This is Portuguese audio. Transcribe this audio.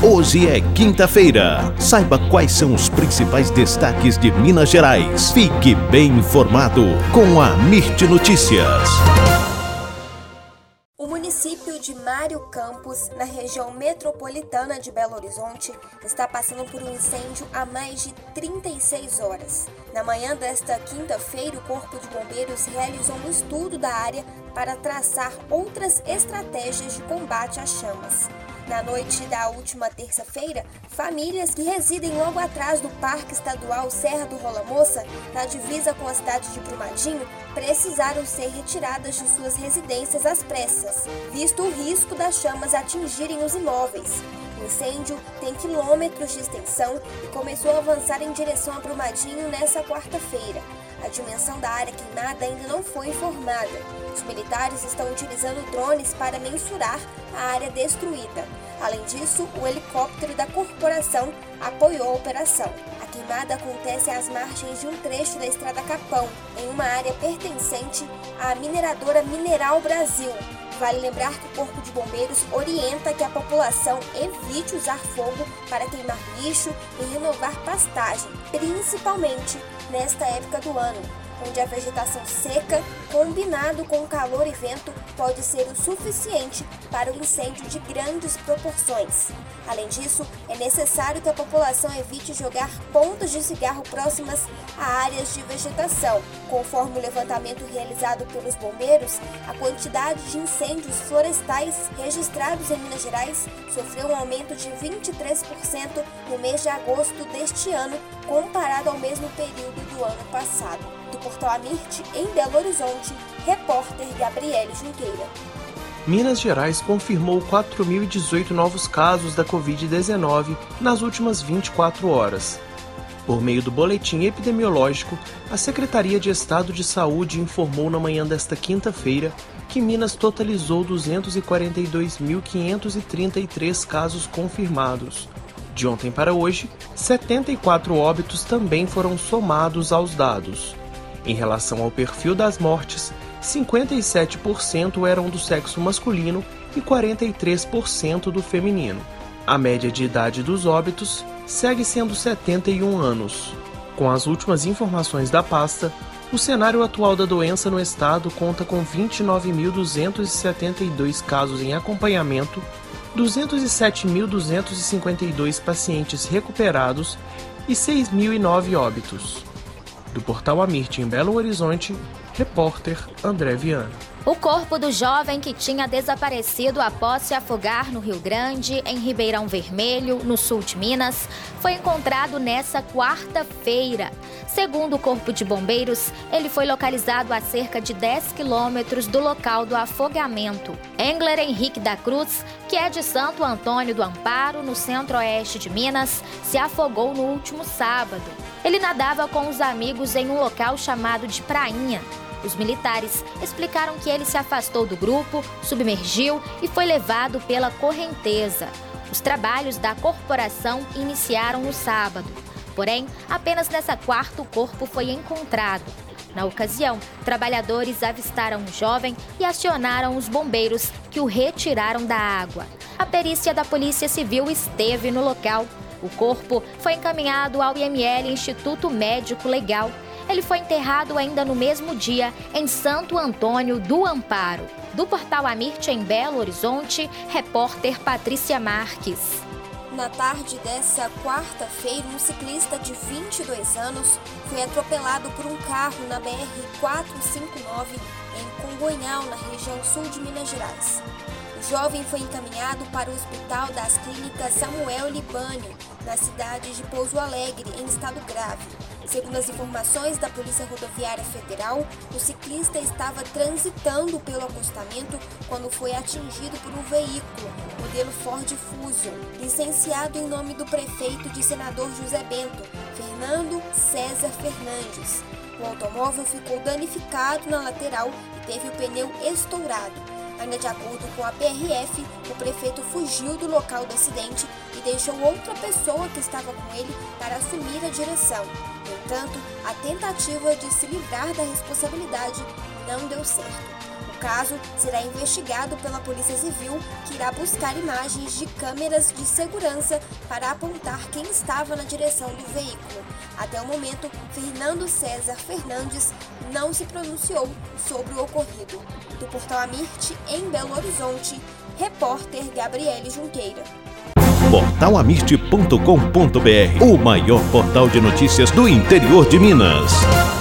Hoje é quinta-feira. Saiba quais são os principais destaques de Minas Gerais. Fique bem informado com a Mirte Notícias. O município de Mário Campos, na região metropolitana de Belo Horizonte, está passando por um incêndio há mais de 36 horas. Na manhã desta quinta-feira, o Corpo de Bombeiros realizou um estudo da área para traçar outras estratégias de combate às chamas. Na noite da última terça-feira, famílias que residem logo atrás do Parque Estadual Serra do Rola Moça, na divisa com a cidade de Brumadinho, precisaram ser retiradas de suas residências às pressas, visto o risco das chamas atingirem os imóveis. O incêndio tem quilômetros de extensão e começou a avançar em direção a Brumadinho nesta quarta-feira. A dimensão da área queimada ainda não foi informada. Os militares estão utilizando drones para mensurar a área destruída. Além disso, o helicóptero da corporação apoiou a operação. A queimada acontece às margens de um trecho da Estrada Capão, em uma área pertencente à mineradora Mineral Brasil. Vale lembrar que o Corpo de Bombeiros orienta que a população evite usar fogo para queimar lixo e renovar pastagem, principalmente nesta época do ano, onde a vegetação seca, combinado com calor e vento, pode ser o suficiente para o incêndio de grandes proporções. Além disso, é necessário que a população evite jogar pontas de cigarro próximas a áreas de vegetação. Conforme o levantamento realizado pelos bombeiros, a quantidade de incêndios florestais registrados em Minas Gerais sofreu um aumento de 23% no mês de agosto deste ano, comparado ao mesmo período do ano passado. Do Portal Amirte, em Belo Horizonte, repórter Gabriele Junqueira. Minas Gerais confirmou 4.018 novos casos da Covid-19 nas últimas 24 horas. Por meio do boletim epidemiológico, a Secretaria de Estado de Saúde informou na manhã desta quinta-feira que Minas totalizou 242.533 casos confirmados. De ontem para hoje, 74 óbitos também foram somados aos dados. Em relação ao perfil das mortes, 57% eram do sexo masculino e 43% do feminino. A média de idade dos óbitos segue sendo 71 anos. Com as últimas informações da pasta, o cenário atual da doença no estado conta com 29.272 casos em acompanhamento, 207.252 pacientes recuperados e 6.009 óbitos. Do Portal Amirte em Belo Horizonte, repórter André Viana. O corpo do jovem que tinha desaparecido após se afogar no Rio Grande, em Ribeirão Vermelho, no sul de Minas, foi encontrado nesta quarta-feira. Segundo o Corpo de Bombeiros, ele foi localizado a cerca de 10 quilômetros do local do afogamento. Engler Henrique da Cruz, que é de Santo Antônio do Amparo, no centro-oeste de Minas, se afogou no último sábado. Ele nadava com os amigos em um local chamado de Prainha. Os militares explicaram que ele se afastou do grupo, submergiu e foi levado pela correnteza. Os trabalhos da corporação iniciaram no sábado. Porém, apenas nessa quarta o corpo foi encontrado. Na ocasião, trabalhadores avistaram o jovem e acionaram os bombeiros, que o retiraram da água. A perícia da Polícia Civil esteve no local. O corpo foi encaminhado ao IML, Instituto Médico Legal. Ele foi enterrado ainda no mesmo dia em Santo Antônio do Amparo. Do Portal Amirte em Belo Horizonte, repórter Patrícia Marques. Na tarde dessa quarta-feira, um ciclista de 22 anos foi atropelado por um carro na BR-459 em Congonhal, na região sul de Minas Gerais. O jovem foi encaminhado para o Hospital das Clínicas Samuel Libânio, na cidade de Pouso Alegre, em estado grave. Segundo as informações da Polícia Rodoviária Federal, o ciclista estava transitando pelo acostamento quando foi atingido por um veículo, modelo Ford Fusion, licenciado em nome do prefeito de Senador José Bento, Fernando César Fernandes. O automóvel ficou danificado na lateral e teve o pneu estourado. Ainda de acordo com a PRF, o prefeito fugiu do local do acidente e deixou outra pessoa que estava com ele para assumir a direção. No entanto, a tentativa de se livrar da responsabilidade não deu certo. O caso será investigado pela Polícia Civil, que irá buscar imagens de câmeras de segurança para apontar quem estava na direção do veículo. Até o momento, Fernando César Fernandes não se pronunciou sobre o ocorrido. Do Portal Amirte, em Belo Horizonte, repórter Gabriele Junqueira. Portalamirte.com.br, o maior portal de notícias do interior de Minas.